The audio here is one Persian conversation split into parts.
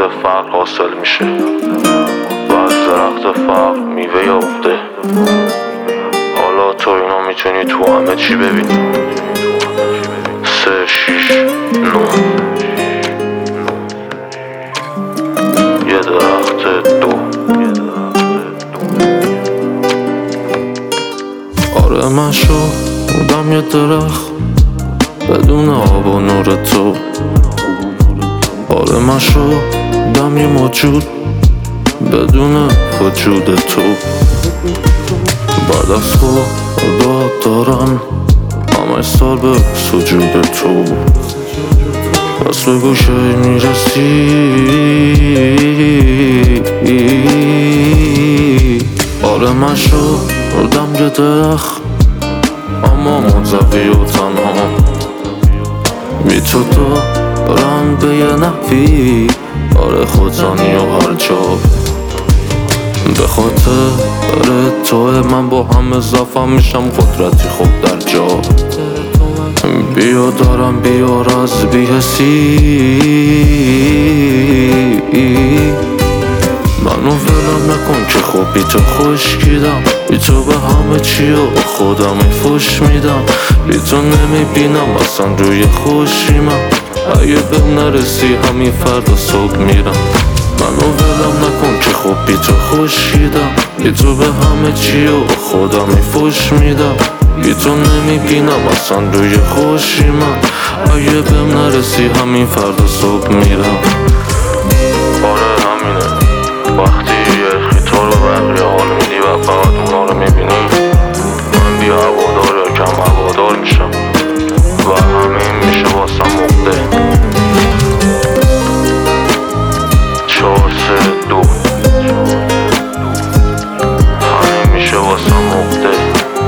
فقر حاصل میشه و از درخت فقر میوه یافته. حالا تو اینا میتونی تو همه چی ببینی. 3 6 9 یه درخت دو. آره من شدم یه درخت بدون آب و نور تو. آره من شدم یه موجود بدون وجود تو. بعد از خدا دارم همه سال به سجود تو. پس به گوشه میرسی. آره من شدم یه درخت اما منزوی و تنها. بی تو دارم به یه نحوی آره خودزنی و هر جا. به خاطر توه من با همه ضعفم میشم قدرتی خوب در جا. بیا دارم بیار از بی‌حسی. منو ولم نکن که خب بی تو خشکیدم. بی تو به همه چی و خودم فوش میدم. بی تو نمیبینم اصلا روی خوشیمم. اگه بهم نرسی همین فردا صبح میرم. منو ولم نکن که خب بی تو خشکیدم. بی تو به همه چی و خودم فوش میدم. بی تو نمیبینم اصلا روی خوشیمم. اگه بهم نرسی همین فردا صبح میرم. آره همینه وقتی یه تو رو بقیه حال میدی و فقط اونا رو میبینی. من بی هوادار یا کم هوادار میشم و همین میشه واسم عقده. 4 3 2 همین میشه واسم عقده.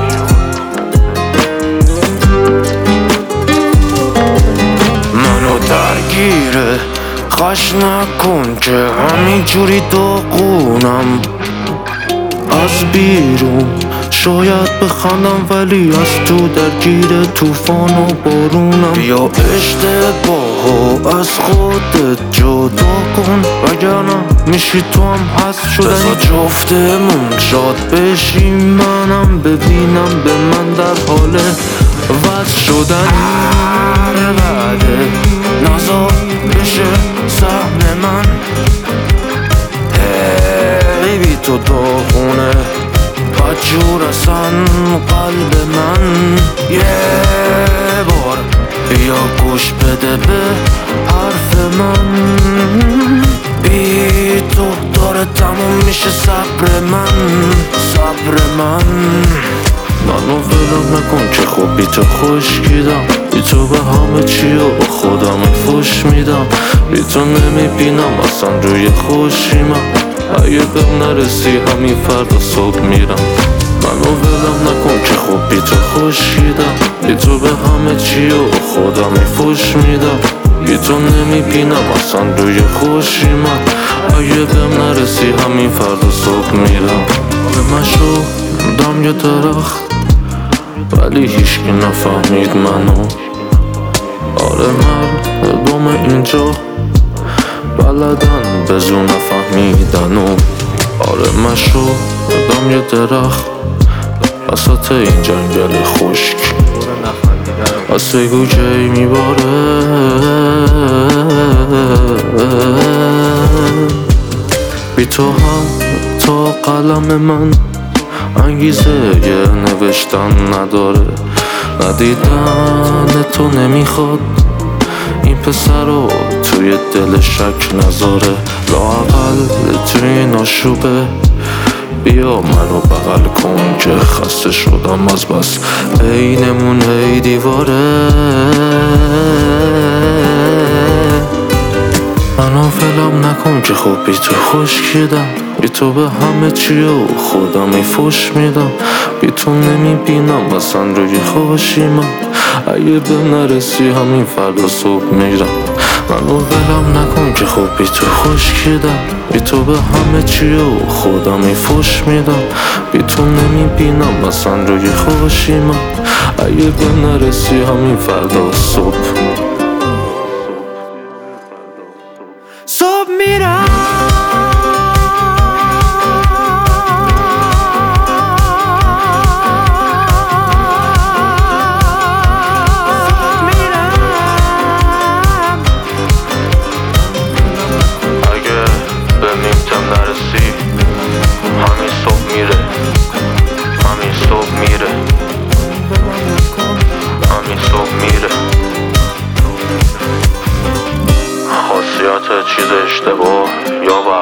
منو درگیره خش نکن که همینجوری داغونم. از بیرون شاید بخندم ولی از تو درگیر توفان و بارونم. بیا اشتباهو از خودت جدا کن وگرنه میشی تو هم حس شدنی. بذار جفتمون شاد بشیم منم ببینم به من در حال وز شدن. بعده نزار بشه سحن من. بی تو داغونه بدجور اصلا قلب من. یه بار بیا گوش بده به حرف من. بی تو داره تموم میشه صبر من. منو ولم نکن که خب بی تو خشکیدم. بی تو به همه چی و خودم فوش میدم. بی تو نمیبینم اصلا روی خوشیمم. اگه بهم نرسی همین فردا صبح میرم. منو ولم نکن که خب بی تو خشکیدم. بی تو به همه چی و خودم فوش میدم. بی تو نمیبینم اصلا روی خوشیمم. اگه بهم نرسی همین فردا صبح میرم. من شدم یه درخت ولی هیچکی نفهمید منو. آره مردم اینجا بلدن به زور نفهمیدن. و آره من شدم یه درخت وسط این جنگل خشک. از بگو کی میباره. بی تو هم تا قلم من انگیزه یه نوشتن نداره. ندیدن تو نمیخواد این پسر رو توی دل شک نذاره. لااقل توی این آشوبه بیا منو بغل کن که خسته شدم از بس بینمون هی دیواره. منو ولم نکن که خب بی تو خشکیدم. بی تو به همه چی و خودم فوش میدم. بی تو نمیبینم اصلا روی خوشیمم. اگه به نرسی همین فردا صبح میرم. منو ولم نکن که خب بی تو خشکیدم. بی تو به همه چی و خودم فوش میدم. بی تو نمیبینم اصلا روی خوشیمم. اگه به نرسی همین فردا صبح میرم.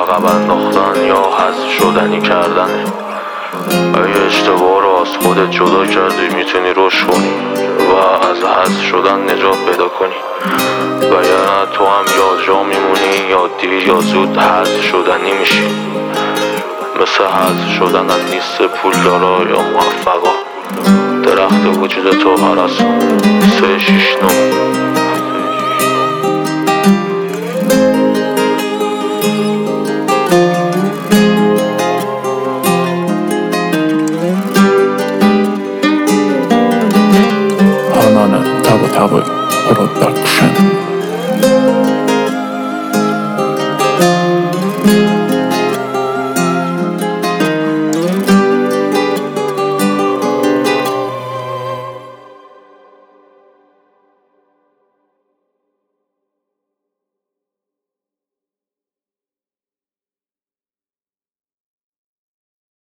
عقب انداختن یا حذف شدنی کردنه. اگه اشتباه رو از خودت جدا کردی میتونی رشد کنی و از حذف شدن نجات پیدا کنی، وگرنه تو هم یا جا میمونی یا دیر یا زود حذف شدنی میشی. مثل حذف شدن از لیست پولدارا یا موفقا. درخت وجود تو هر از 369